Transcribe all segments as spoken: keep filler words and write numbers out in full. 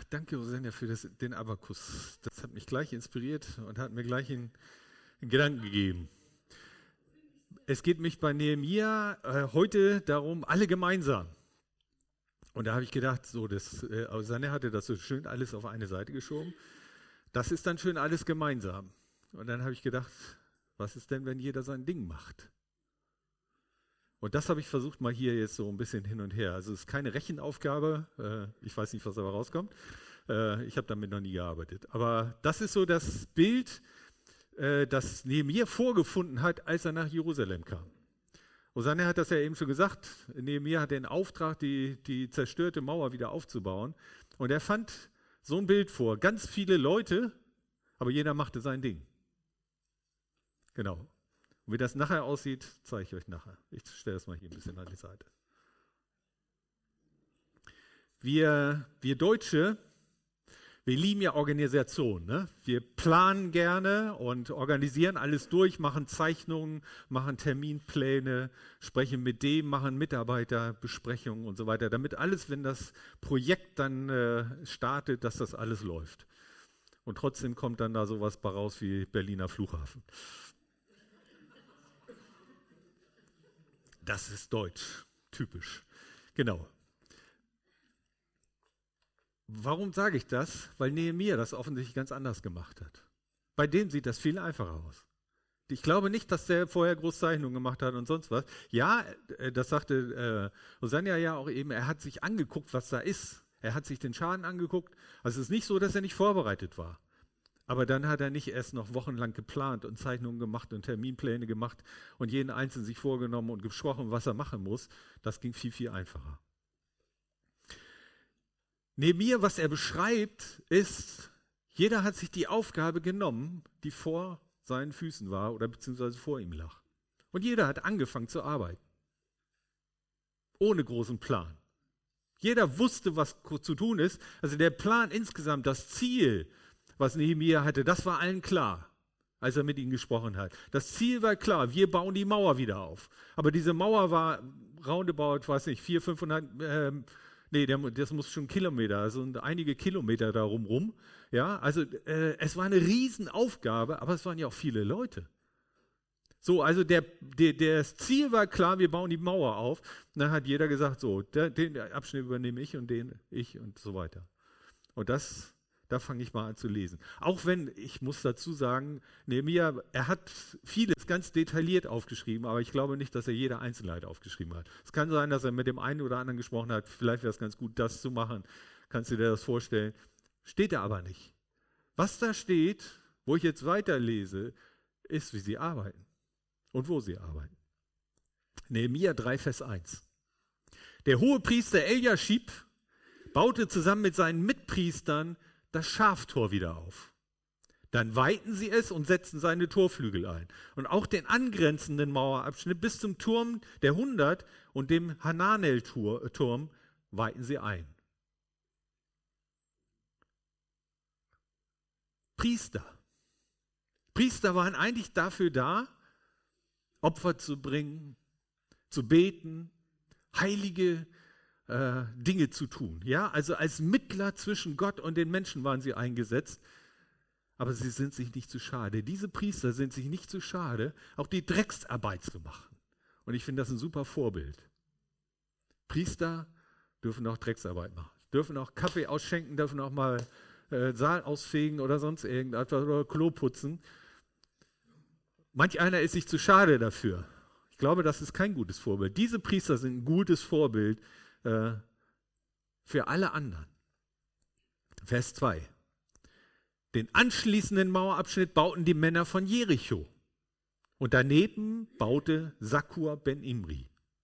danke, Rosenja, für das, den Abakus. Das hat mich gleich inspiriert und hat mir gleich einen, einen Gedanken gegeben. Es geht mich bei Nehemia äh, heute darum, alle gemeinsam. Und da habe ich gedacht, so, das, äh, Rosenja hatte das so schön alles auf eine Seite geschoben. Das ist dann schön alles gemeinsam. Und dann habe ich gedacht, was ist denn, wenn jeder sein Ding macht? Und das habe ich versucht mal hier jetzt so ein bisschen hin und her. Also es ist keine Rechenaufgabe, äh, ich weiß nicht, was dabei rauskommt. Äh, ich habe damit noch nie gearbeitet. Aber das ist so das Bild, äh, das Nehemia vorgefunden hat, als er nach Jerusalem kam. Rosanne hat das ja eben schon gesagt, Nehemia hat den Auftrag, die, die zerstörte Mauer wieder aufzubauen. Und er fand so ein Bild vor, ganz viele Leute, aber jeder machte sein Ding. Genau. Und wie das nachher aussieht, zeige ich euch nachher. Ich stelle das mal hier ein bisschen an die Seite. Wir, wir Deutsche, wir lieben ja Organisation. Ne? Wir planen gerne und organisieren alles durch, machen Zeichnungen, machen Terminpläne, sprechen mit dem, machen Mitarbeiterbesprechungen und so weiter, damit alles, wenn das Projekt dann äh, startet, dass das alles läuft. Und trotzdem kommt dann da sowas bei raus wie Berliner Flughafen. Das ist deutsch, typisch. Genau. Warum sage ich das? Weil Nehemia das offensichtlich ganz anders gemacht hat. Bei dem sieht das viel einfacher aus. Ich glaube nicht, dass der vorher Großzeichnungen gemacht hat und sonst was. Ja, das sagte äh, Rosanja ja auch eben, er hat sich angeguckt, was da ist. Er hat sich den Schaden angeguckt. Also es ist nicht so, dass er nicht vorbereitet war. Aber dann hat er nicht erst noch wochenlang geplant und Zeichnungen gemacht und Terminpläne gemacht und jeden Einzelnen sich vorgenommen und gesprochen, was er machen muss. Das ging viel, viel einfacher. Nehemia, was er beschreibt, ist, jeder hat sich die Aufgabe genommen, die vor seinen Füßen war oder beziehungsweise vor ihm lag. Und jeder hat angefangen zu arbeiten. Ohne großen Plan. Jeder wusste, was zu tun ist. Also der Plan insgesamt, das Ziel, was Nehemia hatte, das war allen klar, als er mit ihnen gesprochen hat. Das Ziel war klar, wir bauen die Mauer wieder auf. Aber diese Mauer war roundabout, weiß nicht, vierhundert, fünfhundert, ähm, nee, der, das muss schon Kilometer, also einige Kilometer darum rum. Ja, also äh, es war eine Riesenaufgabe, aber es waren ja auch viele Leute. So, also der, der, das Ziel war klar, wir bauen die Mauer auf. Und dann hat jeder gesagt, so, der, den Abschnitt übernehme ich und den ich und so weiter. Und das Da fange ich mal an zu lesen. Auch wenn, ich muss dazu sagen, Nehemia, er hat vieles ganz detailliert aufgeschrieben, aber ich glaube nicht, dass er jede Einzelheit aufgeschrieben hat. Es kann sein, dass er mit dem einen oder anderen gesprochen hat, vielleicht wäre es ganz gut, das zu machen. Kannst du dir das vorstellen? Steht da aber nicht. Was da steht, wo ich jetzt weiterlese, ist, wie sie arbeiten und wo sie arbeiten. Nehemia drei, Vers eins. Der Hohepriester Eliaschib baute zusammen mit seinen Mitpriestern das Schaftor wieder auf. Dann weihten sie es und setzten seine Torflügel ein. Und auch den angrenzenden Mauerabschnitt bis zum Turm der hundert und dem Hananel-Turm weihten sie ein. Priester. Priester waren eigentlich dafür da, Opfer zu bringen, zu beten, heilige äh, Dinge zu tun. Ja, also als Mittler zwischen Gott und den Menschen waren sie eingesetzt. Aber sie sind sich nicht zu schade. Diese Priester sind sich nicht zu schade, auch die Drecksarbeit zu machen. Und ich finde das ein super Vorbild. Priester dürfen auch Drecksarbeit machen. Dürfen auch Kaffee ausschenken, dürfen auch mal äh, Saal ausfegen oder sonst irgendetwas oder Klo putzen. Manch einer ist sich zu schade dafür. Ich glaube, das ist kein gutes Vorbild. Diese Priester sind ein gutes Vorbild äh, für alle anderen. Vers zwei. Den anschließenden Mauerabschnitt bauten die Männer von Jericho. Und daneben baute Sakur ben Imri.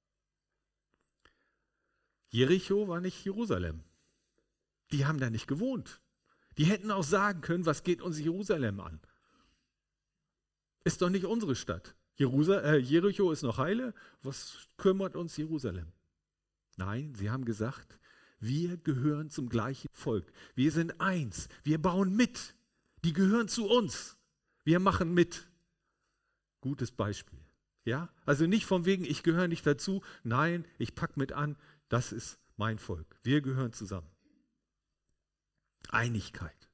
Jericho war nicht Jerusalem. Die haben da nicht gewohnt. Die hätten auch sagen können, was geht uns Jerusalem an? Ist doch nicht unsere Stadt. Jerusal- äh, Jericho ist noch heile. Was kümmert uns Jerusalem? Nein, sie haben gesagt, wir gehören zum gleichen Volk. Wir sind eins. Wir bauen mit. Die gehören zu uns. Wir machen mit. Gutes Beispiel. Ja? Also nicht von wegen, ich gehöre nicht dazu. Nein, ich packe mit an. Das ist mein Volk. Wir gehören zusammen. Einigkeit.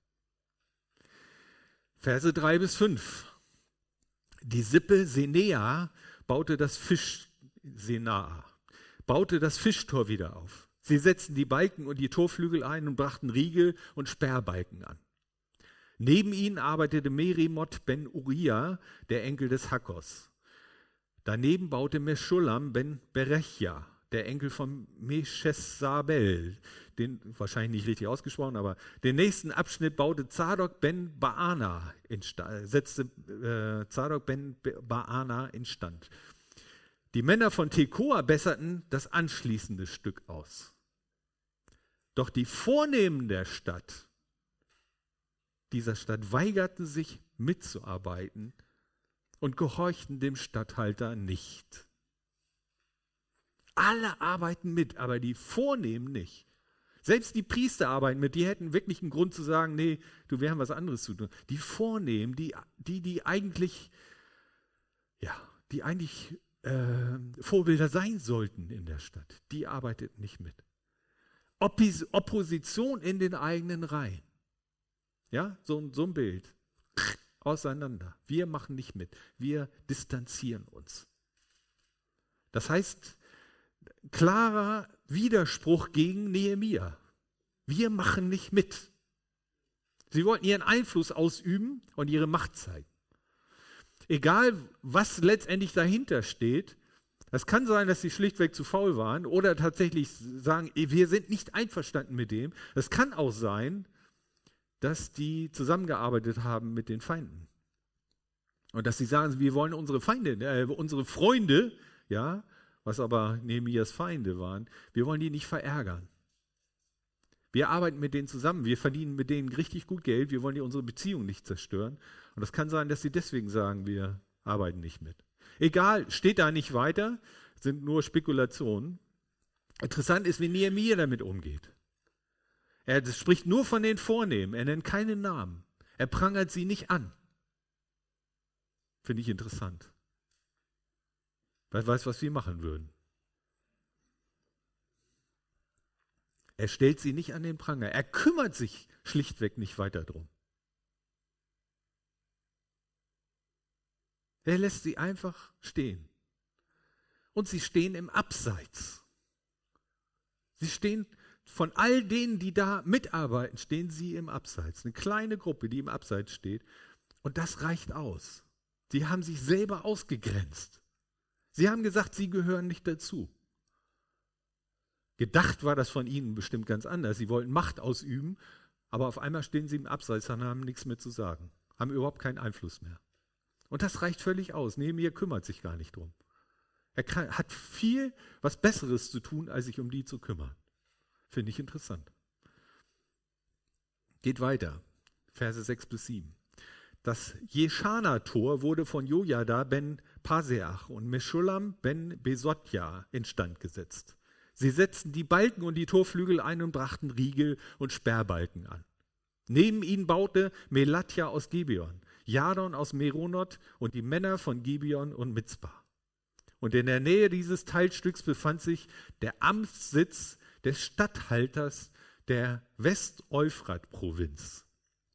Verse drei bis fünf. Die Sippe Senea baute das Fisch, Senaa, baute das Fischtor wieder auf. Sie setzten die Balken und die Torflügel ein und brachten Riegel und Sperrbalken an. Neben ihnen arbeitete Merimot ben Uriah, der Enkel des Hakkos. Daneben baute Meschullam ben Berechia, der Enkel von Meschesabel, den wahrscheinlich nicht richtig ausgesprochen, aber den nächsten Abschnitt baute Zadok ben Baana instand, setzte äh, Zadok ben Baana instand. Die Männer von Tekoa besserten das anschließende Stück aus. Doch die Vornehmen der Stadt, dieser Stadt, weigerten sich mitzuarbeiten und gehorchten dem Statthalter nicht. Alle arbeiten mit, aber die Vornehmen nicht. Selbst die Priester arbeiten mit, die hätten wirklich einen Grund zu sagen, nee, du, wir haben was anderes zu tun. Die Vornehmen, die, die, die eigentlich, ja, die eigentlich äh, Vorbilder sein sollten in der Stadt, die arbeiteten nicht mit. Oppos- Opposition in den eigenen Reihen. Ja, so, so ein Bild. Auseinander. Wir machen nicht mit. Wir distanzieren uns. Das heißt, klarer Widerspruch gegen Nehemia. Wir machen nicht mit. Sie wollten ihren Einfluss ausüben und ihre Macht zeigen. Egal, was letztendlich dahinter steht, es kann sein, dass sie schlichtweg zu faul waren oder tatsächlich sagen, wir sind nicht einverstanden mit dem. Es kann auch sein, dass die zusammengearbeitet haben mit den Feinden. Und dass sie sagen, wir wollen unsere Feinde, äh, unsere Freunde, ja, was aber Nehemias Feinde waren, wir wollen die nicht verärgern. Wir arbeiten mit denen zusammen, wir verdienen mit denen richtig gut Geld, wir wollen die unsere Beziehung nicht zerstören. Und es kann sein, dass sie deswegen sagen, wir arbeiten nicht mit. Egal, steht da nicht weiter, sind nur Spekulationen. Interessant ist, wie Nehemia damit umgeht. Er spricht nur von den Vornehmen, er nennt keine Namen. Er prangert sie nicht an. Finde ich interessant. Wer weiß, was wir machen würden. Er stellt sie nicht an den Pranger. Er kümmert sich schlichtweg nicht weiter drum. Er lässt sie einfach stehen. Und sie stehen im Abseits. Sie stehen, von all denen, die da mitarbeiten, stehen sie im Abseits. Eine kleine Gruppe, die im Abseits steht. Und das reicht aus. Sie haben sich selber ausgegrenzt. Sie haben gesagt, sie gehören nicht dazu. Gedacht war das von ihnen bestimmt ganz anders. Sie wollten Macht ausüben, aber auf einmal stehen sie im Abseits und haben nichts mehr zu sagen. Haben überhaupt keinen Einfluss mehr. Und das reicht völlig aus. Nehemia kümmert sich gar nicht drum. Er kann, hat viel was Besseres zu tun, als sich um die zu kümmern. Finde ich interessant. Geht weiter. Verse sechs bis sieben. Das Jeschana-Tor wurde von Jojada ben Paseach und Meschullam ben Besotja instand gesetzt. Sie setzten die Balken und die Torflügel ein und brachten Riegel und Sperrbalken an. Neben ihnen baute Melatja aus Gibeon, Jadon aus Meronot und die Männer von Gibeon und Mizpah. Und in der Nähe dieses Teilstücks befand sich der Amtssitz des Statthalters der West-Euphrat-Provinz.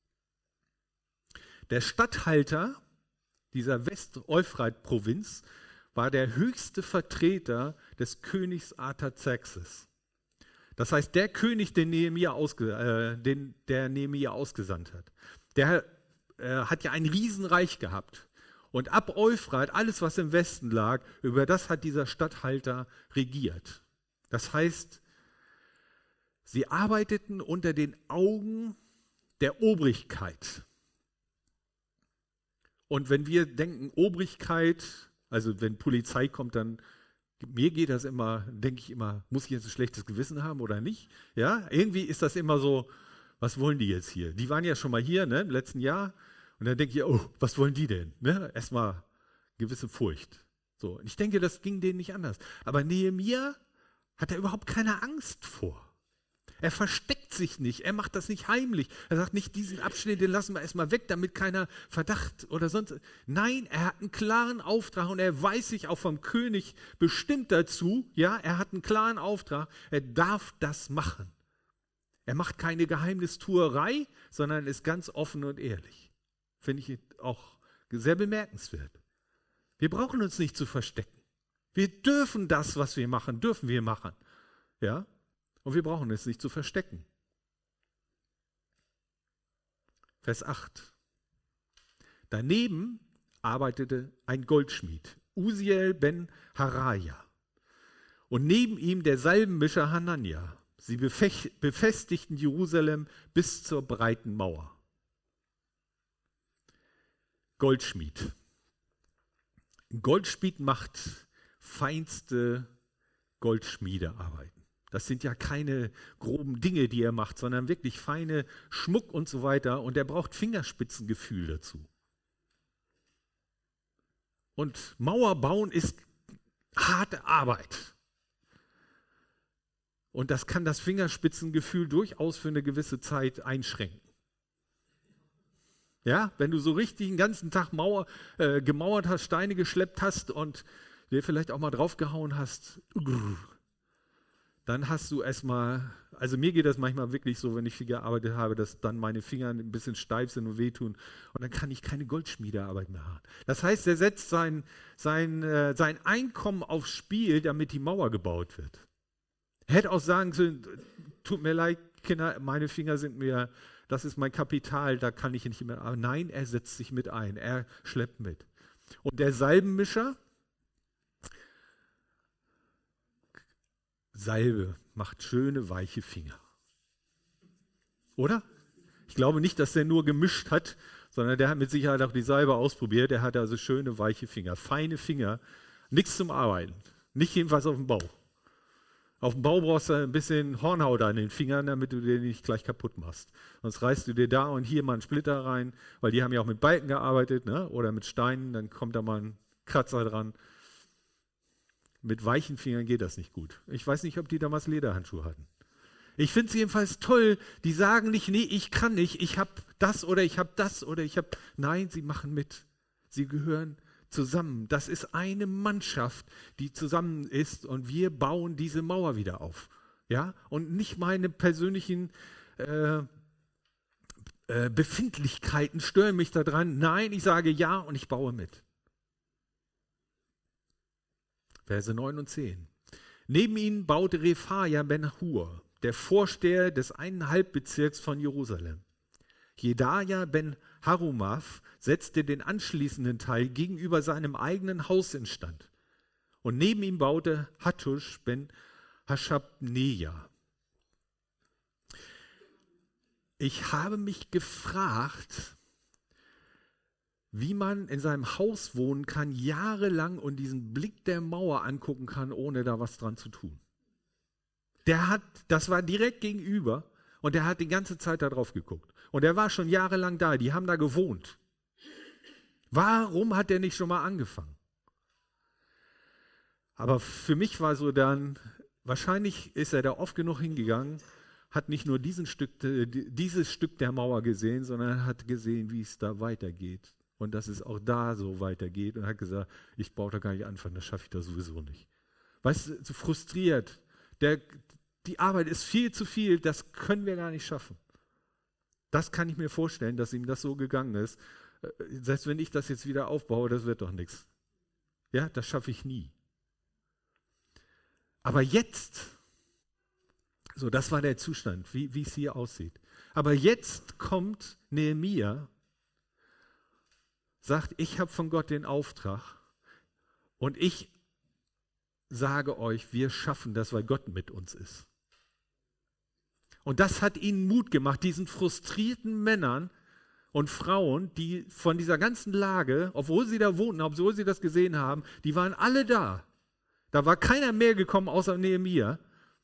Der Statthalter dieser West-Euphrat-Provinz war der höchste Vertreter des Königs Artaxerxes. Das heißt, der König, den Nehemia ausge, äh, den, der Nehemia ausgesandt hat. Der äh, hat ja ein Riesenreich gehabt. Und ab Euphrat, alles was im Westen lag, über das hat dieser Statthalter regiert. Das heißt, sie arbeiteten unter den Augen der Obrigkeit. Und wenn wir denken, Obrigkeit, also wenn Polizei kommt, dann, mir geht das immer, denke ich immer, muss ich jetzt ein schlechtes Gewissen haben oder nicht? Ja, irgendwie ist das immer so, was wollen die jetzt hier? Die waren ja schon mal hier, ne, im letzten Jahr. Und dann denke ich, oh, was wollen die denn? Ne? Erstmal gewisse Furcht. So, und ich denke, das ging denen nicht anders. Aber Nehemia hat er überhaupt keine Angst vor. Er versteckt sich nicht, er macht das nicht heimlich. Er sagt nicht, diesen Abschnitt, den lassen wir erstmal weg, damit keiner Verdacht oder sonst. Nein, er hat einen klaren Auftrag und er weiß sich auch vom König bestimmt dazu. Ja, er hat einen klaren Auftrag, er darf das machen. Er macht keine Geheimnistuerei, sondern ist ganz offen und ehrlich. Finde ich auch sehr bemerkenswert. Wir brauchen uns nicht zu verstecken. Wir dürfen das, was wir machen, dürfen wir machen. Ja? Und wir brauchen es nicht zu verstecken. Vers acht. Daneben arbeitete ein Goldschmied, Uziel ben Haraja. Und neben ihm der Salbenmischer Hanania. Sie befestigten Jerusalem bis zur breiten Mauer. Goldschmied. Ein Goldschmied macht feinste Goldschmiedearbeiten. Das sind ja keine groben Dinge, die er macht, sondern wirklich feine Schmuck und so weiter. Und er braucht Fingerspitzengefühl dazu. Und Mauer bauen ist harte Arbeit. Und das kann das Fingerspitzengefühl durchaus für eine gewisse Zeit einschränken. Ja, wenn du so richtig den ganzen Tag Mauer, äh, gemauert hast, Steine geschleppt hast und dir vielleicht auch mal draufgehauen hast, dann hast du erstmal, also mir geht das manchmal wirklich so, wenn ich viel gearbeitet habe, dass dann meine Finger ein bisschen steif sind und wehtun und dann kann ich keine Goldschmiedearbeit mehr haben. Das heißt, er setzt sein, sein, äh, sein Einkommen aufs Spiel, damit die Mauer gebaut wird. Er hätte auch sagen sollen, tut mir leid, Kinder, meine Finger sind mir, das ist mein Kapital, da kann ich nicht mehr. Aber nein, er setzt sich mit ein, er schleppt mit. Und der Salbenmischer, Salbe macht schöne, weiche Finger. Oder? Ich glaube nicht, dass der nur gemischt hat, sondern der hat mit Sicherheit auch die Salbe ausprobiert. Der hatte also schöne, weiche Finger, feine Finger, nichts zum Arbeiten, nicht jedenfalls auf dem Bau. Auf dem Bau brauchst du ein bisschen Hornhaut an den Fingern, damit du den nicht gleich kaputt machst. Sonst reißt du dir da und hier mal einen Splitter rein, weil die haben ja auch mit Balken gearbeitet, ne? Oder mit Steinen, dann kommt da mal ein Kratzer dran. Mit weichen Fingern geht das nicht gut. Ich weiß nicht, ob die damals Lederhandschuhe hatten. Ich finde es jedenfalls toll, die sagen nicht, nee, ich kann nicht, ich habe das oder ich habe das oder ich habe... Nein, sie machen mit. Sie gehören zusammen. Das ist eine Mannschaft, die zusammen ist und wir bauen diese Mauer wieder auf. Ja? Und nicht meine persönlichen äh, äh, Befindlichkeiten stören mich daran. Nein, ich sage ja und ich baue mit. Verse neun und zehn. Neben ihnen baute Rephaja ben Hur, der Vorsteher des eineinhalb Bezirks von Jerusalem. Jedaja ben Harumaph setzte den anschließenden Teil gegenüber seinem eigenen Haus instand. Und neben ihm baute Hattush ben Hashabneja. Ich habe mich gefragt, wie man in seinem Haus wohnen kann, jahrelang und diesen Blick der Mauer angucken kann, ohne da was dran zu tun. Der hat, das war direkt gegenüber und der hat die ganze Zeit da drauf geguckt. Und er war schon jahrelang da, die haben da gewohnt. Warum hat er nicht schon mal angefangen? Aber für mich war so dann, wahrscheinlich ist er da oft genug hingegangen, hat nicht nur diesen Stück, dieses Stück der Mauer gesehen, sondern hat gesehen, wie es da weitergeht. Und dass es auch da so weitergeht und hat gesagt, ich brauche da gar nicht anfangen, das schaffe ich da sowieso nicht. Weißt du, so frustriert. Der, die Arbeit ist viel zu viel, das können wir gar nicht schaffen. Das kann ich mir vorstellen, dass ihm das so gegangen ist. Selbst wenn ich das jetzt wieder aufbaue, das wird doch nichts. Ja, das schaffe ich nie. Aber jetzt, so das war der Zustand, wie, wie es hier aussieht. Aber jetzt kommt Nehemia, sagt, ich habe von Gott den Auftrag und ich sage euch, wir schaffen das, weil Gott mit uns ist. Und das hat ihnen Mut gemacht, diesen frustrierten Männern und Frauen, die von dieser ganzen Lage, obwohl sie da wohnten, obwohl sie das gesehen haben, die waren alle da. Da war keiner mehr gekommen außer Nehemia.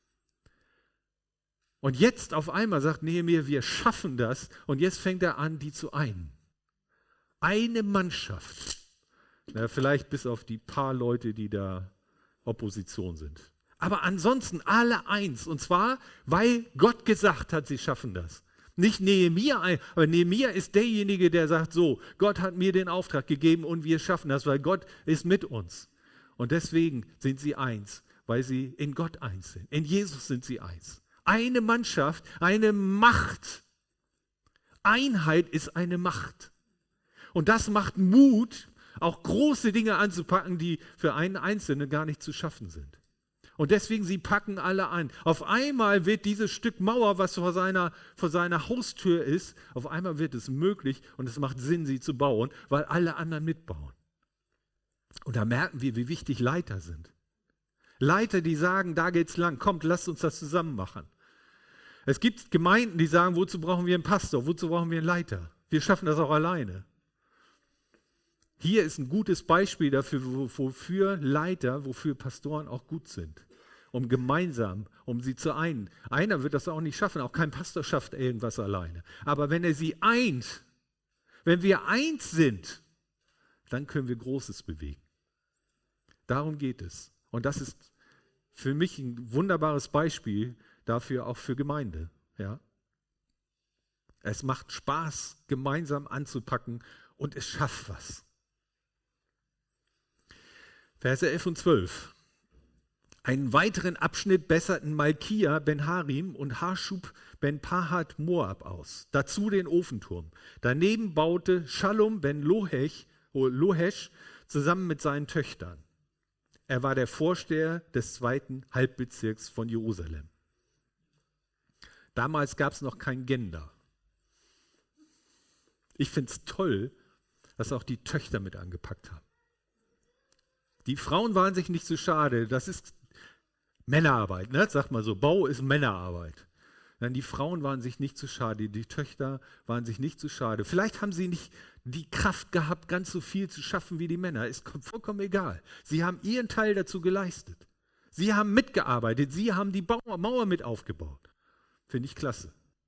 Und jetzt auf einmal sagt Nehemia, wir schaffen das. Und jetzt fängt er an, die zu einen. Eine Mannschaft. Na, vielleicht bis auf die paar Leute, die da Opposition sind. Aber ansonsten alle eins. Und zwar, weil Gott gesagt hat, sie schaffen das. Nicht Nehemia, aber Nehemia ist derjenige, der sagt so, Gott hat mir den Auftrag gegeben und wir schaffen das, weil Gott ist mit uns. Und deswegen sind sie eins, weil sie in Gott eins sind. In Jesus sind sie eins. Eine Mannschaft, eine Macht. Einheit ist eine Macht. Und das macht Mut, auch große Dinge anzupacken, die für einen Einzelnen gar nicht zu schaffen sind. Und deswegen, sie packen alle ein. Auf einmal wird dieses Stück Mauer, was vor seiner, vor seiner Haustür ist, auf einmal wird es möglich und es macht Sinn, sie zu bauen, weil alle anderen mitbauen. Und da merken wir, wie wichtig Leiter sind. Leiter, die sagen, da geht's lang, kommt, lasst uns das zusammen machen. Es gibt Gemeinden, die sagen, wozu brauchen wir einen Pastor, wozu brauchen wir einen Leiter? Wir schaffen das auch alleine. Hier ist ein gutes Beispiel dafür, wofür Leiter, wofür Pastoren auch gut sind. Um gemeinsam, um sie zu einen. Einer wird das auch nicht schaffen, auch kein Pastor schafft irgendwas alleine. Aber wenn er sie eint, wenn wir eins sind, dann können wir Großes bewegen. Darum geht es. Und das ist für mich ein wunderbares Beispiel dafür, auch für Gemeinde. Ja? Es macht Spaß, gemeinsam anzupacken und es schafft was. Verse elf und zwölf. Einen weiteren Abschnitt besserten Malkia ben Harim und Haschub ben Pahat Moab aus. Dazu den Ofenturm. Daneben baute Shalom ben Lohesh, Lohesh zusammen mit seinen Töchtern. Er war der Vorsteher des zweiten Halbbezirks von Jerusalem. Damals gab es noch kein Gender. Ich finde es toll, dass auch die Töchter mit angepackt haben. Die Frauen waren sich nicht so schade. Das ist Männerarbeit, ne? Sag mal so, Bau ist Männerarbeit. Dann die Frauen waren sich nicht so schade, die Töchter waren sich nicht so schade. Vielleicht haben sie nicht die Kraft gehabt, ganz so viel zu schaffen wie die Männer. Ist vollkommen egal. Sie haben ihren Teil dazu geleistet. Sie haben mitgearbeitet, sie haben die Mauer mit aufgebaut. Finde ich klasse.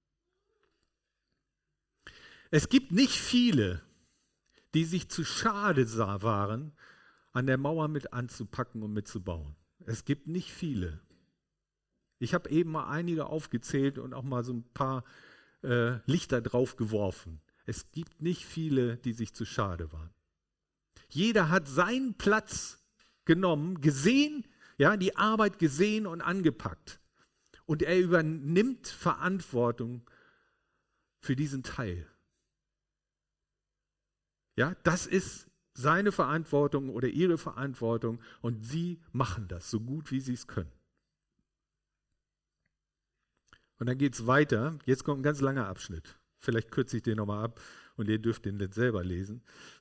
Es gibt nicht viele, die sich zu schade waren, an der Mauer mit anzupacken und mitzubauen. Es gibt nicht viele. Ich habe eben mal einige aufgezählt und auch mal so ein paar äh, Lichter drauf geworfen. Es gibt nicht viele, die sich zu schade waren. Jeder hat seinen Platz genommen, gesehen, ja, die Arbeit gesehen und angepackt. Und er übernimmt Verantwortung für diesen Teil. Ja, das ist seine Verantwortung oder ihre Verantwortung und sie machen das so gut, wie sie es können. Und dann geht es weiter. Jetzt kommt ein ganz langer Abschnitt. Vielleicht kürze ich den nochmal ab und ihr dürft den jetzt selber lesen.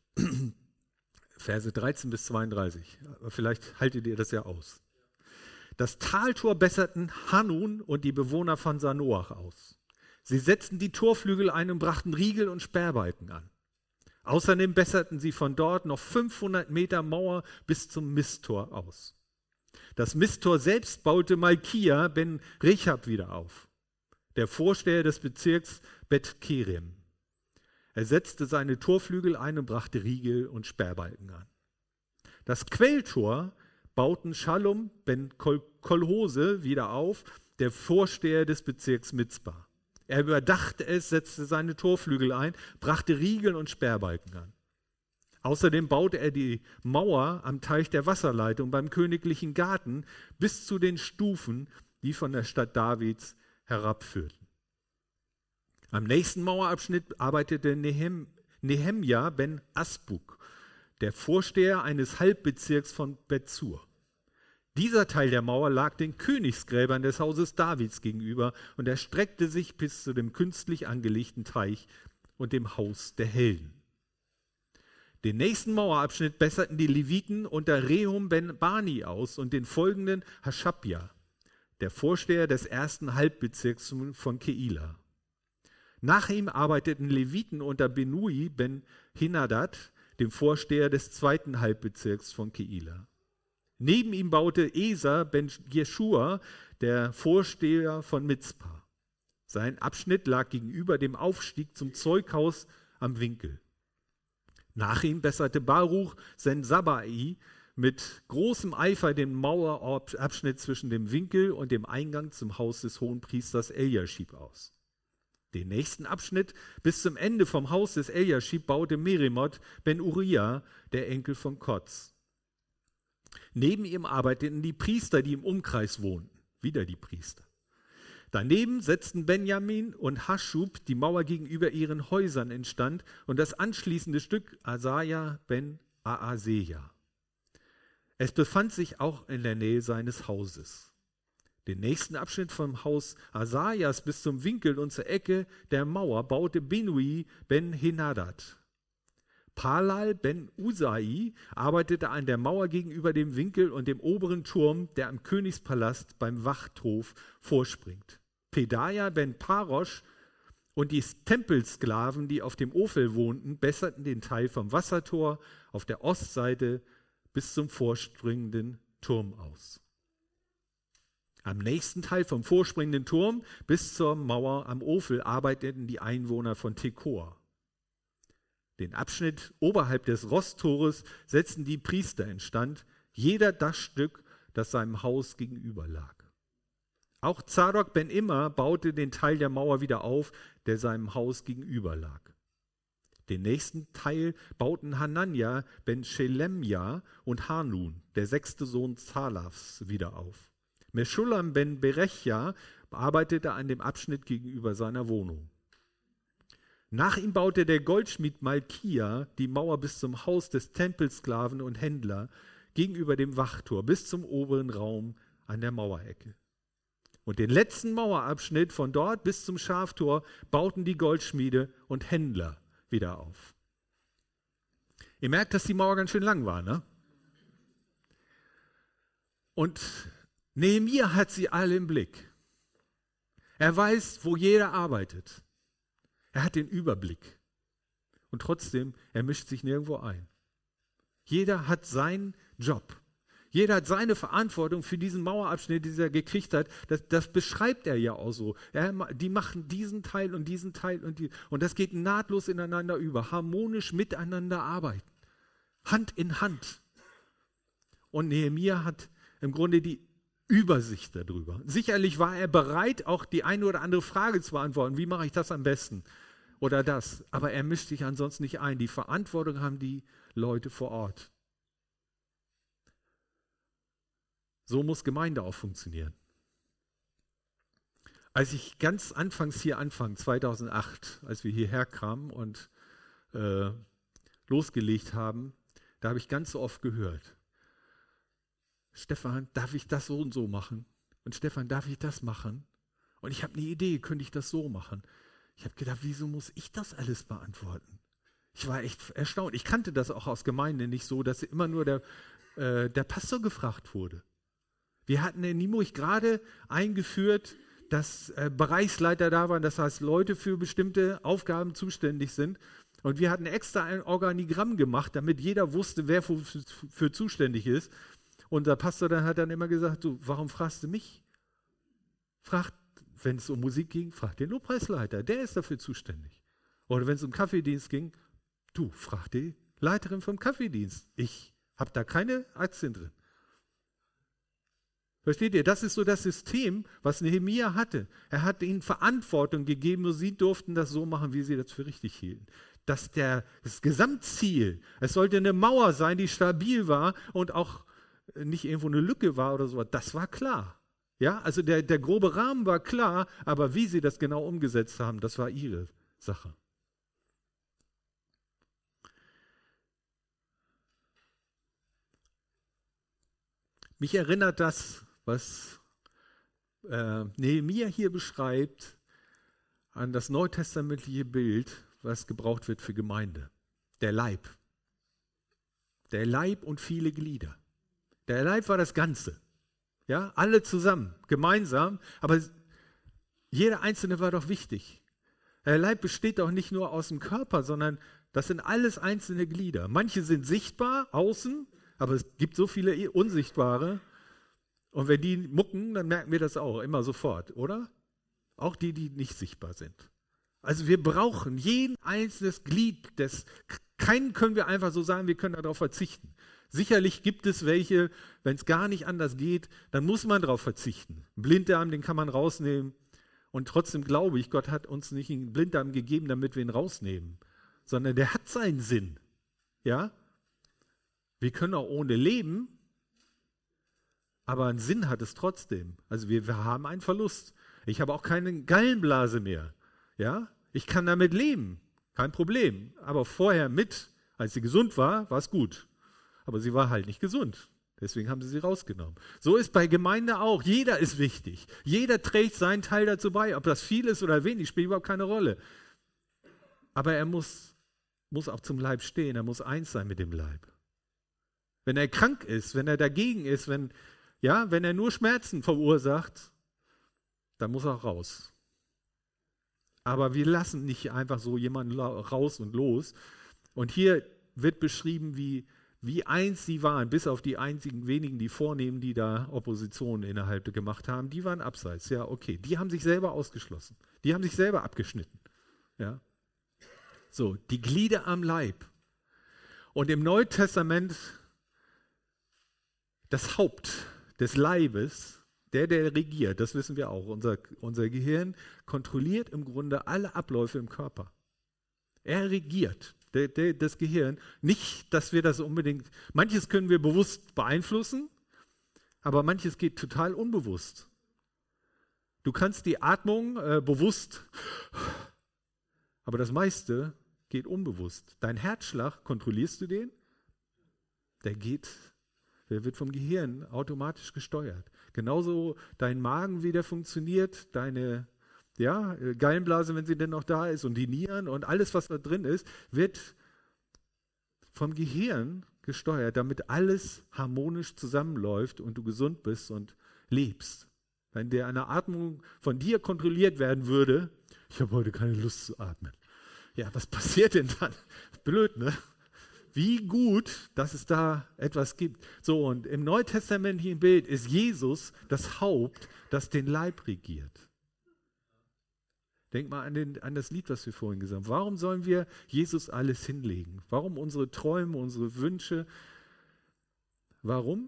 Verse dreizehn bis zweiunddreißig. Aber vielleicht haltet ihr das ja aus. Das Taltor besserten Hanun und die Bewohner von Sanoach aus. Sie setzten die Torflügel ein und brachten Riegel und Sperrbalken an. Außerdem besserten sie von dort noch fünfhundert Meter Mauer bis zum Misttor aus. Das Misttor selbst baute Malkia ben Rechab wieder auf, der Vorsteher des Bezirks Bet Kerem. Er setzte seine Torflügel ein und brachte Riegel und Sperrbalken an. Das Quelltor bauten Shalom ben Kolhose wieder auf, der Vorsteher des Bezirks Mizpah. Er überdachte es, setzte seine Torflügel ein, brachte Riegel und Sperrbalken an. Außerdem baute er die Mauer am Teich der Wasserleitung beim königlichen Garten bis zu den Stufen, die von der Stadt Davids herabführten. Am nächsten Mauerabschnitt arbeitete Nehem, Nehemja ben Asbuk, der Vorsteher eines Halbbezirks von Bethsur. Dieser Teil der Mauer lag den Königsgräbern des Hauses Davids gegenüber und erstreckte sich bis zu dem künstlich angelegten Teich und dem Haus der Helden. Den nächsten Mauerabschnitt besserten die Leviten unter Rehum ben Bani aus und den folgenden Haschabja, der Vorsteher des ersten Halbbezirks von Keila. Nach ihm arbeiteten Leviten unter Benui ben Henadad, dem Vorsteher des zweiten Halbbezirks von Keila. Neben ihm baute Esa ben Jeschua, der Vorsteher von Mizpah. Sein Abschnitt lag gegenüber dem Aufstieg zum Zeughaus am Winkel. Nach ihm besserte Baruch sen Sabai mit großem Eifer den Mauerabschnitt zwischen dem Winkel und dem Eingang zum Haus des Hohenpriesters Eliaschib aus. Den nächsten Abschnitt bis zum Ende vom Haus des Eliaschib baute Meremot ben Uriah, der Enkel von Kotz. Neben ihm arbeiteten die Priester, die im Umkreis wohnten. Wieder die Priester. Daneben setzten Benjamin und Haschub die Mauer gegenüber ihren Häusern instand und das anschließende Stück Asaja ben Aaseja. Es befand sich auch in der Nähe seines Hauses. Den nächsten Abschnitt vom Haus Asajas bis zum Winkel und zur Ecke der Mauer baute Binui ben Henadad. Palal ben Usai arbeitete an der Mauer gegenüber dem Winkel und dem oberen Turm, der am Königspalast beim Wachthof vorspringt. Pedaja ben Parosch und die Tempelsklaven, die auf dem Ofel wohnten, besserten den Teil vom Wassertor auf der Ostseite bis zum vorspringenden Turm aus. Am nächsten Teil vom vorspringenden Turm bis zur Mauer am Ofel arbeiteten die Einwohner von Tekoa. Den Abschnitt oberhalb des Rosttores setzten die Priester instand, jeder das Stück, das seinem Haus gegenüber lag. Auch Zadok ben Immer baute den Teil der Mauer wieder auf, der seinem Haus gegenüber lag. Den nächsten Teil bauten Hanania ben Schelemja und Hanun, der sechste Sohn Zalafs, wieder auf. Meschulam ben Berechja arbeitete an dem Abschnitt gegenüber seiner Wohnung. Nach ihm baute der Goldschmied Malkia die Mauer bis zum Haus des Tempelsklaven und Händler gegenüber dem Wachtor bis zum oberen Raum an der Mauerecke. Und den letzten Mauerabschnitt von dort bis zum Schaftor bauten die Goldschmiede und Händler wieder auf. Ihr merkt, dass die Mauer ganz schön lang war, ne? Und Nehemia hat sie alle im Blick. Er weiß, wo jeder arbeitet. Er hat den Überblick. Und trotzdem, er mischt sich nirgendwo ein. Jeder hat seinen Job. Jeder hat seine Verantwortung für diesen Mauerabschnitt, den er gekriegt hat. Das, das beschreibt er ja auch so. Er, die machen diesen Teil und diesen Teil und die, und das geht nahtlos ineinander über. Harmonisch miteinander arbeiten. Hand in Hand. Und Nehemia hat im Grunde die Übersicht darüber. Sicherlich war er bereit, auch die eine oder andere Frage zu beantworten. Wie mache ich das am besten? Oder das. Aber er mischt sich ansonsten nicht ein. Die Verantwortung haben die Leute vor Ort. So muss Gemeinde auch funktionieren. Als ich ganz anfangs hier anfang, zweitausendacht, als wir hierher kamen und äh, losgelegt haben, da habe ich ganz so oft gehört, Stefan, darf ich das so und so machen? Und Stefan, darf ich das machen? Und ich habe eine Idee, könnte ich das so machen? Ich habe gedacht, wieso muss ich das alles beantworten? Ich war echt erstaunt. Ich kannte das auch aus Gemeinde nicht so, dass immer nur der, äh, der Pastor gefragt wurde. Wir hatten in Nienburg gerade eingeführt, dass äh, Bereichsleiter da waren, das heißt Leute für bestimmte Aufgaben zuständig sind. Und wir hatten extra ein Organigramm gemacht, damit jeder wusste, wer für, für zuständig ist. Und der Pastor dann hat dann immer gesagt, du, warum fragst du mich? Frag, wenn es um Musik ging, frag den Lobpreisleiter, der ist dafür zuständig. Oder wenn es um Kaffeedienst ging, du, frag die Leiterin vom Kaffeedienst. Ich habe da keine Aktien drin. Versteht ihr? Das ist so das System, was Nehemia hatte. Er hat ihnen Verantwortung gegeben, nur sie durften das so machen, wie sie das für richtig hielten. Dass der, das Gesamtziel, es sollte eine Mauer sein, die stabil war und auch nicht irgendwo eine Lücke war oder so, das war klar. Ja, also der, der grobe Rahmen war klar, aber wie sie das genau umgesetzt haben, das war ihre Sache. Mich erinnert das, was äh, Nehemia hier beschreibt, an das neutestamentliche Bild, was gebraucht wird für Gemeinde. Der Leib. Der Leib und viele Glieder. Der Leib war das Ganze. Ja, alle zusammen, gemeinsam, aber jeder Einzelne war doch wichtig. Der Leib besteht doch nicht nur aus dem Körper, sondern das sind alles einzelne Glieder. Manche sind sichtbar, außen, aber es gibt so viele Unsichtbare. Und wenn die mucken, dann merken wir das auch immer sofort, oder? Auch die, die nicht sichtbar sind. Also wir brauchen jeden einzelnes Glied. Des, keinen können wir einfach so sagen, wir können darauf verzichten. Sicherlich gibt es welche, wenn es gar nicht anders geht, dann muss man darauf verzichten. Ein Blinddarm, den kann man rausnehmen. Und trotzdem glaube ich, Gott hat uns nicht einen Blinddarm gegeben, damit wir ihn rausnehmen, sondern der hat seinen Sinn. Ja? Wir können auch ohne leben, aber einen Sinn hat es trotzdem. Also wir, wir haben einen Verlust. Ich habe auch keine Gallenblase mehr. Ja? Ich kann damit leben, kein Problem. Aber vorher mit, als sie gesund war, war es gut. Aber sie war halt nicht gesund. Deswegen haben sie sie rausgenommen. So ist bei Gemeinde auch. Jeder ist wichtig. Jeder trägt seinen Teil dazu bei. Ob das viel ist oder wenig, spielt überhaupt keine Rolle. Aber er muss, muss auch zum Leib stehen. Er muss eins sein mit dem Leib. Wenn er krank ist, wenn er dagegen ist, wenn, ja, wenn er nur Schmerzen verursacht, dann muss er auch raus. Aber wir lassen nicht einfach so jemanden raus und los. Und hier wird beschrieben, wie, wie eins sie waren, bis auf die einzigen wenigen, die Vornehmen, die da Opposition innerhalb gemacht haben, die waren abseits. Ja, okay. Die haben sich selber ausgeschlossen. Die haben sich selber abgeschnitten. Ja. So, die Glieder am Leib. Und im Neuen Testament das Haupt des Leibes, der, der regiert, das wissen wir auch. Unser, unser Gehirn kontrolliert im Grunde alle Abläufe im Körper. Er regiert der, der, das Gehirn. Nicht, dass wir das unbedingt, manches können wir bewusst beeinflussen, aber manches geht total unbewusst. Du kannst die Atmung äh, bewusst, aber das meiste geht unbewusst. Dein Herzschlag, kontrollierst du den? Der geht, der wird vom Gehirn automatisch gesteuert. Genauso dein Magen, wie der funktioniert, deine ja, Gallenblase, wenn sie denn noch da ist, und die Nieren und alles, was da drin ist, wird vom Gehirn gesteuert, damit alles harmonisch zusammenläuft und du gesund bist und lebst. Wenn der eine Atmung von dir kontrolliert werden würde, ich habe heute keine Lust zu atmen. Ja, was passiert denn dann? Blöd, ne? Wie gut, dass es da etwas gibt. So, und im neutestamentlichen Bild ist Jesus das Haupt, das den Leib regiert. Denk mal an, den, an das Lied, was wir vorhin gesagt haben. Warum sollen wir Jesus alles hinlegen? Warum unsere Träume, unsere Wünsche? Warum?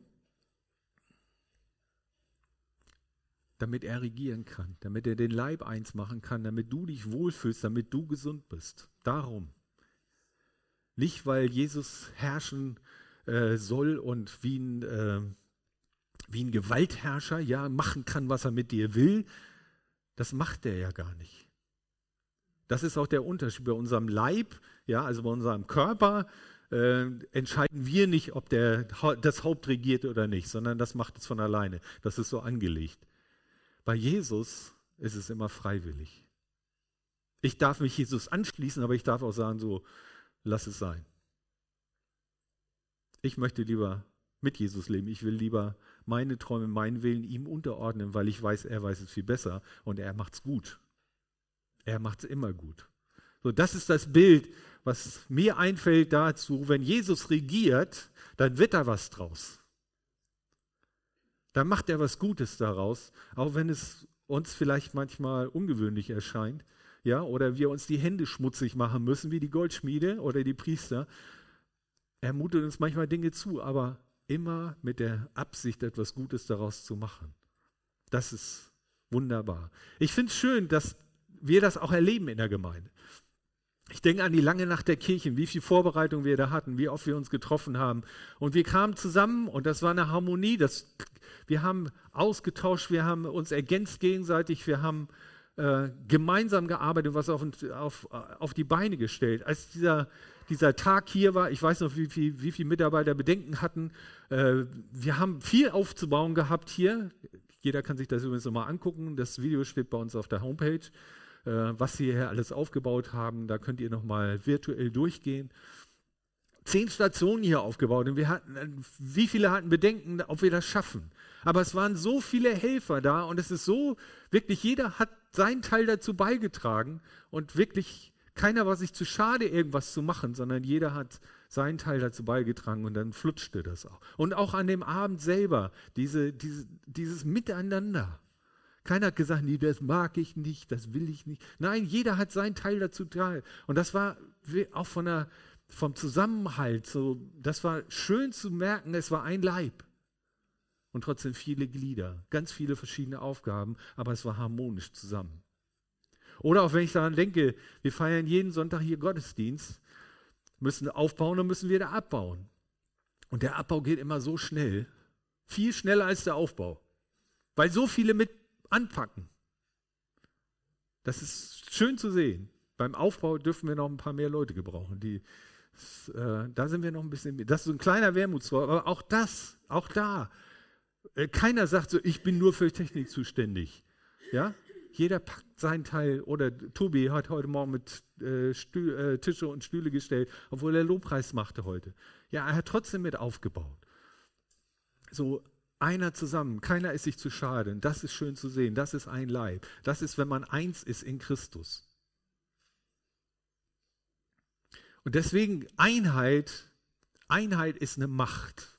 Damit er regieren kann, damit er den Leib eins machen kann, damit du dich wohlfühlst, damit du gesund bist. Darum. Nicht, weil Jesus herrschen äh, soll und wie ein, äh, wie ein Gewaltherrscher ja machen kann, was er mit dir will. Das macht er ja gar nicht. Das ist auch der Unterschied bei unserem Leib, ja, also bei unserem Körper. Äh, entscheiden wir nicht, ob der, das Haupt regiert oder nicht, sondern das macht es von alleine. Das ist so angelegt. Bei Jesus ist es immer freiwillig. Ich darf mich Jesus anschließen, aber ich darf auch sagen, so, lass es sein. Ich möchte lieber mit Jesus leben. Ich will lieber meine Träume, meinen Willen ihm unterordnen, weil ich weiß, er weiß es viel besser und er macht es gut. Er macht es immer gut. So, das ist das Bild, was mir einfällt dazu. Wenn Jesus regiert, dann wird da was draus. Dann macht er was Gutes daraus, auch wenn es uns vielleicht manchmal ungewöhnlich erscheint. Ja, oder wir uns die Hände schmutzig machen müssen, wie die Goldschmiede oder die Priester. Er mutet uns manchmal Dinge zu, aber immer mit der Absicht, etwas Gutes daraus zu machen. Das ist wunderbar. Ich finde es schön, dass wir das auch erleben in der Gemeinde. Ich denke an die lange Nacht der Kirchen, wie viel Vorbereitung wir da hatten, wie oft wir uns getroffen haben. Und wir kamen zusammen und das war eine Harmonie. Das, wir haben ausgetauscht, wir haben uns ergänzt gegenseitig, wir haben Äh, gemeinsam gearbeitet, was auf, auf, auf die Beine gestellt. Als dieser, dieser Tag hier war, ich weiß noch, wie viele wie viel Mitarbeiter Bedenken hatten. Äh, wir haben viel aufzubauen gehabt hier. Jeder kann sich das übrigens nochmal angucken. Das Video steht bei uns auf der Homepage, äh, was wir hier alles aufgebaut haben. Da könnt ihr nochmal virtuell durchgehen. Zehn Stationen hier aufgebaut und wir hatten, wie viele hatten Bedenken, ob wir das schaffen. Aber es waren so viele Helfer da und es ist so, wirklich jeder hat seinen Teil dazu beigetragen und wirklich keiner war sich zu schade, irgendwas zu machen, sondern jeder hat seinen Teil dazu beigetragen und dann flutschte das auch. Und auch an dem Abend selber, diese, diese, dieses Miteinander. Keiner hat gesagt, nee, das mag ich nicht, das will ich nicht. Nein, jeder hat seinen Teil dazu teil. Und das war auch von der vom Zusammenhalt, so, das war schön zu merken, es war ein Leib und trotzdem viele Glieder, ganz viele verschiedene Aufgaben, aber es war harmonisch zusammen. Oder auch wenn ich daran denke, wir feiern jeden Sonntag hier Gottesdienst, müssen aufbauen und müssen wieder abbauen. Und der Abbau geht immer so schnell, viel schneller als der Aufbau, weil so viele mit anpacken. Das ist schön zu sehen. Beim Aufbau dürfen wir noch ein paar mehr Leute gebrauchen. Die, das, äh, da sind wir noch ein bisschen, das ist so ein kleiner Wermutstropfen, aber auch das, auch da. Äh, keiner sagt so, ich bin nur für Technik zuständig. Ja? Jeder packt seinen Teil. Oder Tobi hat heute Morgen mit äh, Stühl, äh, Tische und Stühle gestellt, obwohl er Lobpreis machte heute. Ja, er hat trotzdem mit aufgebaut. So einer zusammen, keiner ist sich zu schade. Und das ist schön zu sehen. Das ist ein Leib. Das ist, wenn man eins ist in Christus. Und deswegen Einheit, Einheit ist eine Macht.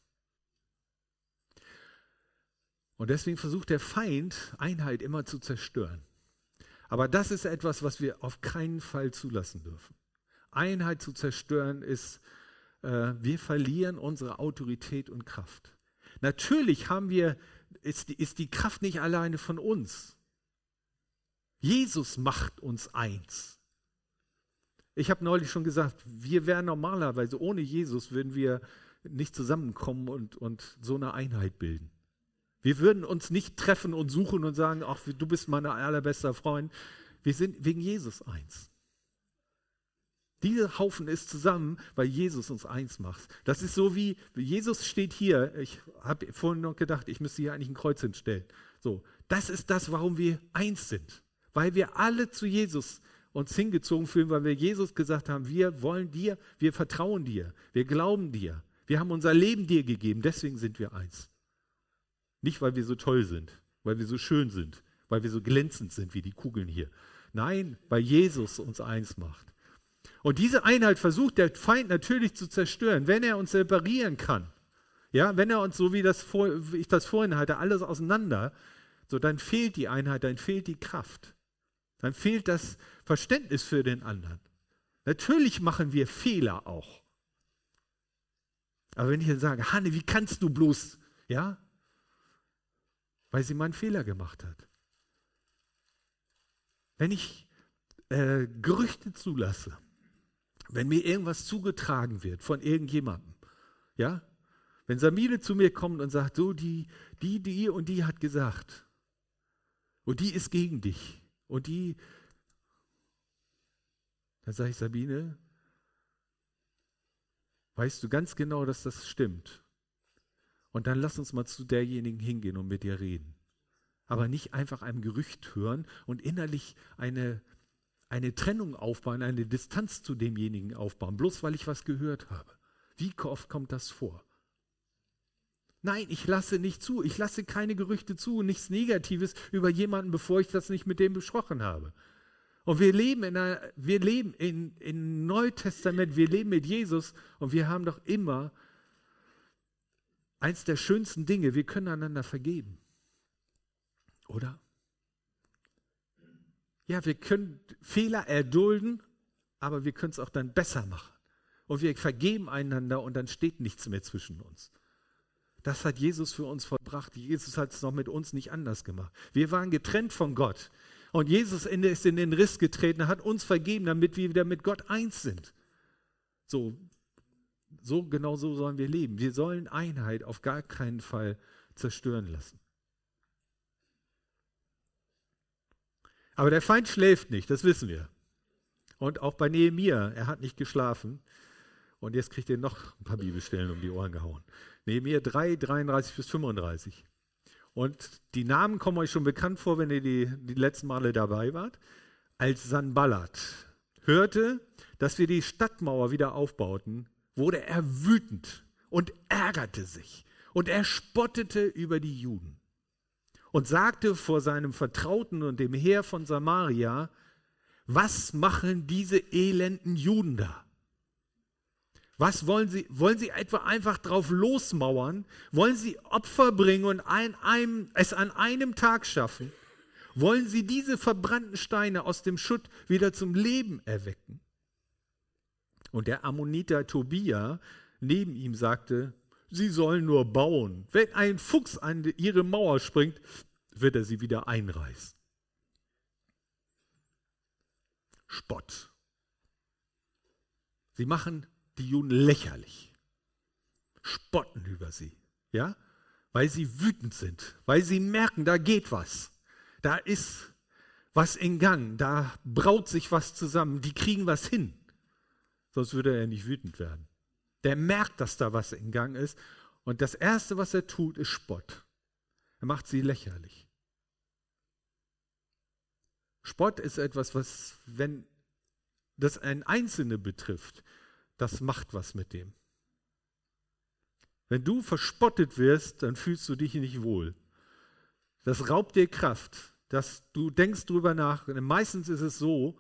Und deswegen versucht der Feind, Einheit immer zu zerstören. Aber das ist etwas, was wir auf keinen Fall zulassen dürfen. Einheit zu zerstören ist, äh, wir verlieren unsere Autorität und Kraft. Natürlich haben wir, ist die, ist die Kraft nicht alleine von uns. Jesus macht uns eins. Ich habe neulich schon gesagt, wir wären normalerweise, ohne Jesus würden wir nicht zusammenkommen und, und so eine Einheit bilden. Wir würden uns nicht treffen und suchen und sagen, ach, du bist mein allerbester Freund. Wir sind wegen Jesus eins. Dieser Haufen ist zusammen, weil Jesus uns eins macht. Das ist so wie, Jesus steht hier, ich habe vorhin noch gedacht, ich müsste hier eigentlich ein Kreuz hinstellen. So, das ist das, warum wir eins sind. Weil wir alle zu Jesus uns hingezogen fühlen, weil wir Jesus gesagt haben, wir wollen dir, wir vertrauen dir, wir glauben dir, wir haben unser Leben dir gegeben, deswegen sind wir eins. Nicht, weil wir so toll sind, weil wir so schön sind, weil wir so glänzend sind wie die Kugeln hier. Nein, weil Jesus uns eins macht. Und diese Einheit versucht der Feind natürlich zu zerstören, wenn er uns separieren kann. Ja, wenn er uns, so wie, das vor, wie ich das vorhin hatte, alles auseinander, so dann fehlt die Einheit, dann fehlt die Kraft. Dann fehlt das Verständnis für den anderen. Natürlich machen wir Fehler auch. Aber wenn ich dann sage, Hanne, wie kannst du bloß, ja, weil sie mal einen Fehler gemacht hat. Wenn ich äh, Gerüchte zulasse, wenn mir irgendwas zugetragen wird von irgendjemandem, ja, wenn Sabine zu mir kommt und sagt, so die, die, die und die hat gesagt und die ist gegen dich und die, dann sage ich, Sabine, weißt du ganz genau, dass das stimmt? Und dann lass uns mal zu derjenigen hingehen und mit ihr reden. Aber nicht einfach einem Gerücht hören und innerlich eine, eine Trennung aufbauen, eine Distanz zu demjenigen aufbauen, bloß weil ich was gehört habe. Wie oft kommt das vor? Nein, ich lasse nicht zu. Ich lasse keine Gerüchte zu, nichts Negatives über jemanden, bevor ich das nicht mit dem besprochen habe. Und wir leben in einer, wir leben in, in Neutestament, wir leben mit Jesus und wir haben doch immer eins der schönsten Dinge, wir können einander vergeben. Oder? Ja, wir können Fehler erdulden, aber wir können es auch dann besser machen. Und wir vergeben einander und dann steht nichts mehr zwischen uns. Das hat Jesus für uns vollbracht. Jesus hat es noch mit uns nicht anders gemacht. Wir waren getrennt von Gott. Und Jesus ist in den Riss getreten, hat uns vergeben, damit wir wieder mit Gott eins sind. So, so genau so sollen wir leben. Wir sollen Einheit auf gar keinen Fall zerstören lassen. Aber der Feind schläft nicht, das wissen wir. Und auch bei Nehemia, er hat nicht geschlafen. Und jetzt kriegt ihr noch ein paar Bibelstellen um die Ohren gehauen. Nehemia drei, dreiunddreißig bis fünfunddreißig. Und die Namen kommen euch schon bekannt vor, wenn ihr die, die letzten Male dabei wart. Als Sanballat hörte, dass wir die Stadtmauer wieder aufbauten, wurde er wütend und ärgerte sich. Und er spottete über die Juden. Und sagte vor seinem Vertrauten und dem Heer von Samaria, was machen diese elenden Juden da? Was wollen sie? Wollen sie etwa einfach drauf losmauern? Wollen sie Opfer bringen und ein, einem, es an einem Tag schaffen? Wollen sie diese verbrannten Steine aus dem Schutt wieder zum Leben erwecken? Und der Ammoniter Tobia neben ihm sagte, sie sollen nur bauen. Wenn ein Fuchs an ihre Mauer springt, wird er sie wieder einreißen. Spott. Sie machen die Juden lächerlich, spotten über sie, ja, weil sie wütend sind, weil sie merken, da geht was, da ist was in Gang, da braut sich was zusammen, die kriegen was hin. Sonst würde er nicht wütend werden. Der merkt, dass da was in Gang ist. Und das Erste, was er tut, ist Spott. Er macht sie lächerlich. Spott ist etwas, was, wenn das ein Einzelne betrifft, das macht was mit dem. Wenn du verspottet wirst, dann fühlst du dich nicht wohl. Das raubt dir Kraft, dass du denkst drüber nach. Und meistens ist es so,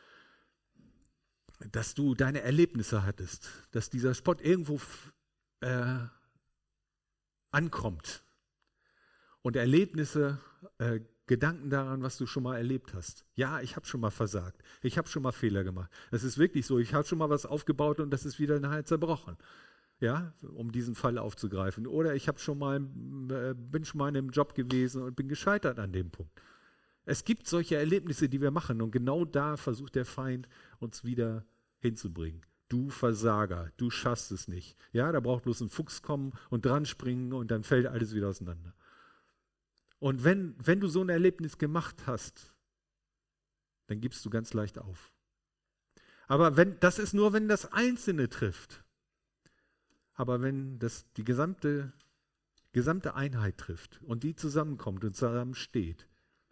dass du deine Erlebnisse hattest, dass dieser Spott irgendwo äh, ankommt. Und Erlebnisse, äh, Gedanken daran, was du schon mal erlebt hast. Ja, ich habe schon mal versagt. Ich habe schon mal Fehler gemacht. Es ist wirklich so, ich habe schon mal was aufgebaut und das ist wieder nachher zerbrochen. Ja, um diesen Fall aufzugreifen. Oder ich habe schon mal, äh, bin schon mal in einem Job gewesen und bin gescheitert an dem Punkt. Es gibt solche Erlebnisse, die wir machen und genau da versucht der Feind uns wieder hinzubringen. Du Versager, du schaffst es nicht. Ja, da braucht bloß ein Fuchs kommen und dran springen und dann fällt alles wieder auseinander. Und wenn, wenn du so ein Erlebnis gemacht hast, dann gibst du ganz leicht auf. Aber wenn, das ist nur, wenn das Einzelne trifft. Aber wenn das die gesamte, gesamte Einheit trifft und die zusammenkommt und zusammensteht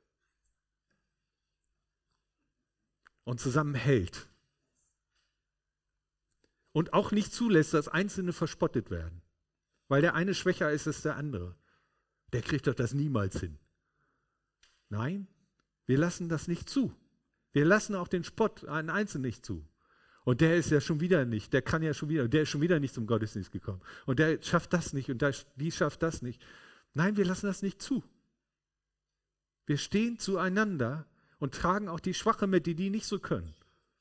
und zusammenhält und auch nicht zulässt, dass Einzelne verspottet werden, weil der eine schwächer ist als der andere, der kriegt doch das niemals hin. Nein, wir lassen das nicht zu. Wir lassen auch den Spott an Einzelnen nicht zu. Und der ist ja schon wieder nicht, der kann ja schon wieder, der ist schon wieder nicht zum Gottesdienst gekommen. Und der schafft das nicht und der, die schafft das nicht. Nein, wir lassen das nicht zu. Wir stehen zueinander und tragen auch die Schwache mit, die die nicht so können.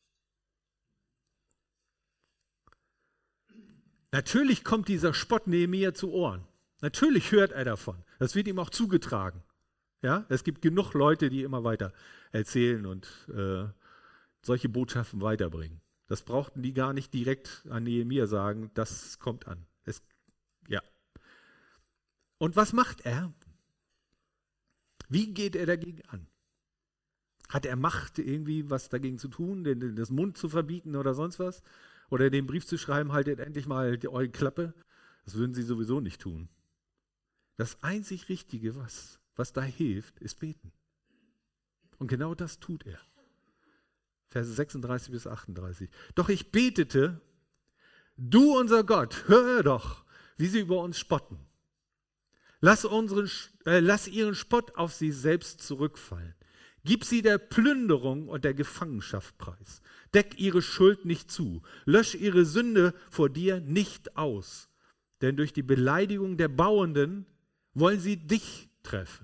Natürlich kommt dieser Spott Nehemia zu Ohren. Natürlich hört er davon. Das wird ihm auch zugetragen. Ja, es gibt genug Leute, die immer weiter erzählen und äh, solche Botschaften weiterbringen. Das brauchten die gar nicht direkt an Nehemia sagen, das kommt an. Es, ja. Und was macht er? Wie geht er dagegen an? Hat er Macht, irgendwie was dagegen zu tun, den, das Mund zu verbieten oder sonst was? Oder den Brief zu schreiben, haltet endlich mal eure Klappe? Das würden sie sowieso nicht tun. Das einzig Richtige, was, was da hilft, ist beten. Und genau das tut er. Verse sechsunddreißig bis achtunddreißig. Doch ich betete, du unser Gott, hör doch, wie sie über uns spotten. Lass, unseren, äh, lass ihren Spott auf sie selbst zurückfallen. Gib sie der Plünderung und der Gefangenschaft preis. Deck ihre Schuld nicht zu. Lösch ihre Sünde vor dir nicht aus. Denn durch die Beleidigung der Bauenden wollen sie dich treffen.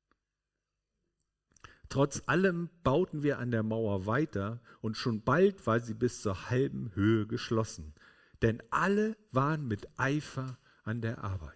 Trotz allem bauten wir an der Mauer weiter und schon bald war sie bis zur halben Höhe geschlossen. Denn alle waren mit Eifer an der Arbeit.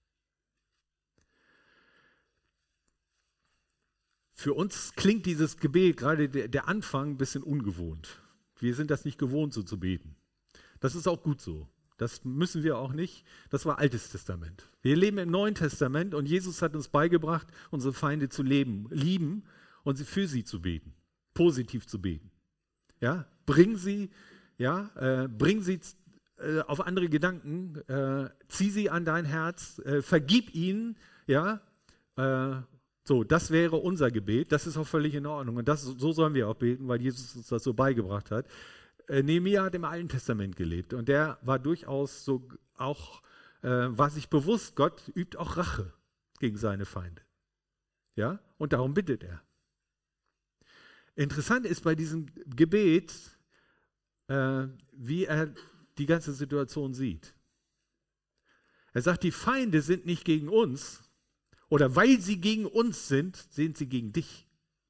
Für uns klingt dieses Gebet, gerade der, der Anfang, ein bisschen ungewohnt. Wir sind das nicht gewohnt, so zu beten. Das ist auch gut so. Das müssen wir auch nicht. Das war Altes Testament. Wir leben im Neuen Testament und Jesus hat uns beigebracht, unsere Feinde zu leben, lieben und für sie zu beten, positiv zu beten. Ja, bring sie, ja, äh, bring sie äh, auf andere Gedanken, äh, zieh sie an dein Herz, äh, vergib ihnen, ja, äh, so, das wäre unser Gebet, das ist auch völlig in Ordnung und das, so sollen wir auch beten, weil Jesus uns das so beigebracht hat. Äh, Nehemia hat im Alten Testament gelebt und der war durchaus so auch, äh, war sich bewusst, Gott übt auch Rache gegen seine Feinde. Ja, und darum bittet er. Interessant ist bei diesem Gebet, äh, wie er die ganze Situation sieht. Er sagt, die Feinde sind nicht gegen uns, oder weil sie gegen uns sind, sind sie gegen dich.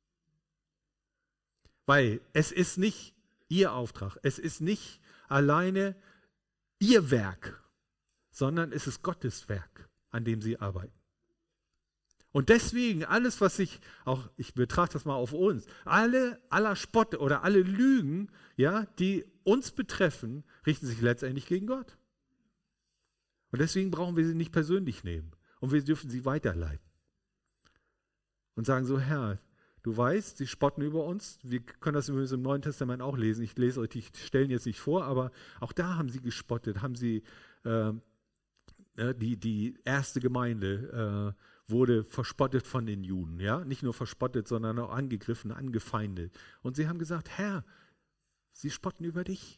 Weil es ist nicht ihr Auftrag, es ist nicht alleine ihr Werk, sondern es ist Gottes Werk, an dem sie arbeiten. Und deswegen alles, was ich, auch ich betrachte das mal auf uns, alle, aller Spott oder alle Lügen, ja, die uns betreffen, richten sich letztendlich gegen Gott. Und deswegen brauchen wir sie nicht persönlich nehmen. Und wir dürfen sie weiterleiten. Und sagen so, Herr, Du weißt, sie spotten über uns. Wir können das übrigens im Neuen Testament auch lesen. Ich lese euch die Stellen jetzt nicht vor, aber auch da haben sie gespottet, haben sie, äh, die, die erste Gemeinde äh, wurde verspottet von den Juden. Ja? Nicht nur verspottet, sondern auch angegriffen, angefeindet. Und sie haben gesagt, Herr, sie spotten über dich.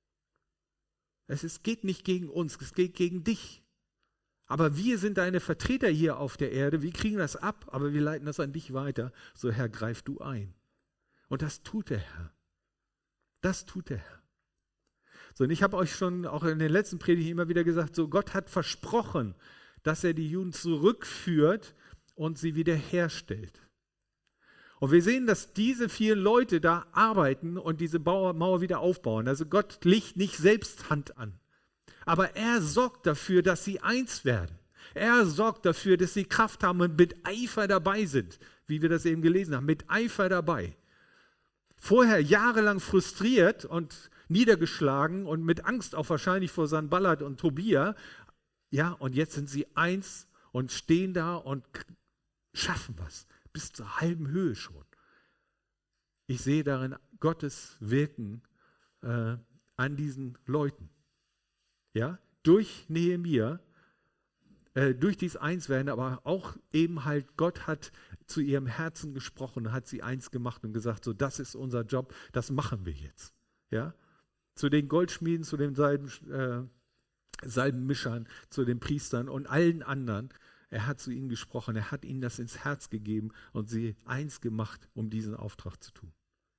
Es ist, geht nicht gegen uns, es geht gegen dich. Aber wir sind deine Vertreter hier auf der Erde, wir kriegen das ab, aber wir leiten das an dich weiter. So, Herr, greif du ein. Und das tut der Herr. Das tut der Herr. So, und ich habe euch schon auch in den letzten Predigten immer wieder gesagt, so Gott hat versprochen, dass er die Juden zurückführt und sie wiederherstellt. Und wir sehen, dass diese vier Leute da arbeiten und diese Mauer wieder aufbauen. Also Gott legt nicht selbst Hand an. Aber er sorgt dafür, dass sie eins werden. Er sorgt dafür, dass sie Kraft haben und mit Eifer dabei sind, wie wir das eben gelesen haben, mit Eifer dabei. Vorher jahrelang frustriert und niedergeschlagen und mit Angst auch wahrscheinlich vor Sanballat und Tobia. Ja, und jetzt sind sie eins und stehen da und schaffen was, bis zur halben Höhe schon. Ich sehe darin Gottes Wirken äh, an diesen Leuten. Ja, durch Nehemia, äh, durch dieses Einswerden, aber auch eben halt, Gott hat zu ihrem Herzen gesprochen, hat sie eins gemacht und gesagt, so das ist unser Job, das machen wir jetzt. Ja, zu den Goldschmieden, zu den Salben, äh, Salbenmischern, zu den Priestern und allen anderen, er hat zu ihnen gesprochen, er hat ihnen das ins Herz gegeben und sie eins gemacht, um diesen Auftrag zu tun.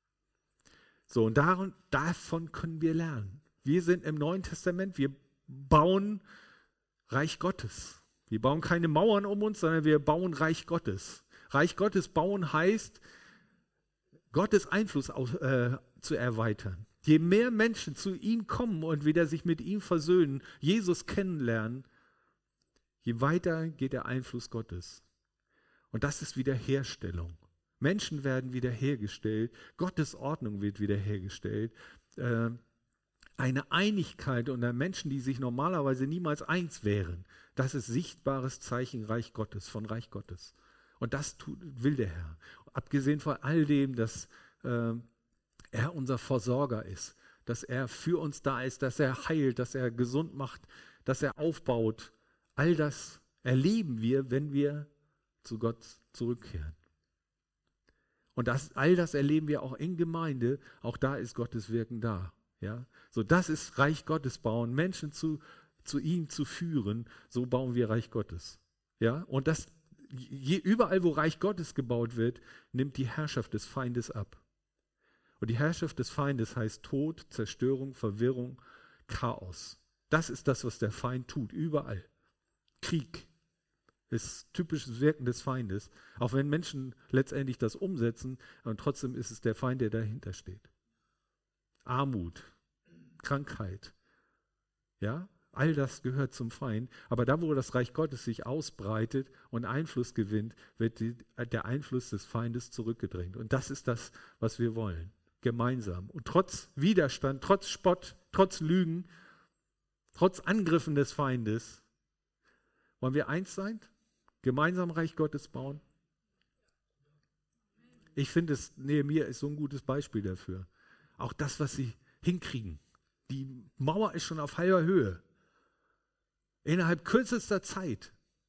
So, und darum, davon können wir lernen. Wir sind im Neuen Testament, wir bauen Reich Gottes. Wir bauen keine Mauern um uns, sondern wir bauen Reich Gottes. Reich Gottes bauen heißt, Gottes Einfluss aus, äh, zu erweitern. Je mehr Menschen zu ihm kommen und wieder sich mit ihm versöhnen, Jesus kennenlernen, je weiter geht der Einfluss Gottes. Und das ist Wiederherstellung. Menschen werden wiederhergestellt, Gottes Ordnung wird wiederhergestellt. Äh, Eine Einigkeit unter Menschen, die sich normalerweise niemals eins wären, das ist sichtbares Zeichen Reich Gottes, von Reich Gottes. Und das tut, will der Herr. Abgesehen von all dem, dass äh, er unser Versorger ist, dass er für uns da ist, dass er heilt, dass er gesund macht, dass er aufbaut. All das erleben wir, wenn wir zu Gott zurückkehren. Und das, all das erleben wir auch in Gemeinde, auch da ist Gottes Wirken da. Ja, so das ist Reich Gottes bauen, Menschen zu, zu ihm zu führen, so bauen wir Reich Gottes. Ja, und das, je, überall wo Reich Gottes gebaut wird, nimmt die Herrschaft des Feindes ab. Und die Herrschaft des Feindes heißt Tod, Zerstörung, Verwirrung, Chaos. Das ist das, was der Feind tut, überall. Krieg ist typisches Wirken des Feindes, auch wenn Menschen letztendlich das umsetzen, und trotzdem ist es der Feind, der dahinter steht. Armut, Krankheit, ja, all das gehört zum Feind. Aber da, wo das Reich Gottes sich ausbreitet und Einfluss gewinnt, wird die, der Einfluss des Feindes zurückgedrängt. Und das ist das, was wir wollen, gemeinsam. Und trotz Widerstand, trotz Spott, trotz Lügen, trotz Angriffen des Feindes, wollen wir eins sein? Gemeinsam Reich Gottes bauen? Ich finde, Nehemia ist so ein gutes Beispiel dafür. Auch das, was sie hinkriegen. Die Mauer ist schon auf halber Höhe. Innerhalb kürzester Zeit.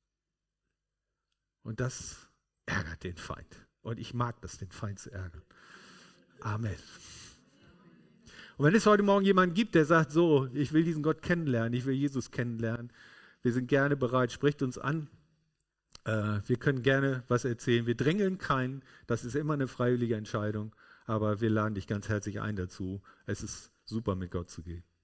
Und das ärgert den Feind. Und ich mag das, den Feind zu ärgern. Amen. Und wenn es heute Morgen jemanden gibt, der sagt, so, ich will diesen Gott kennenlernen, ich will Jesus kennenlernen, wir sind gerne bereit, spricht uns an. Äh, wir können gerne was erzählen. Wir drängeln keinen, das ist immer eine freiwillige Entscheidung. Aber wir laden dich ganz herzlich ein dazu. Es ist super, mit Gott zu gehen.